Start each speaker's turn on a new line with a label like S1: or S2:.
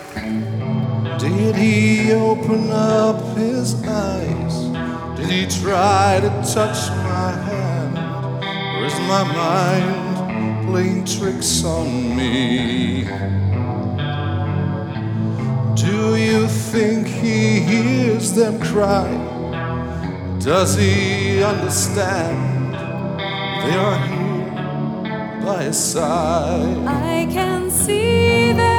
S1: Did he open up his eyes? Did he try to touch my hand? Or is my mind playing tricks on me? Do you think he hears them cry? Does he understand they are here by his side?
S2: I can see them.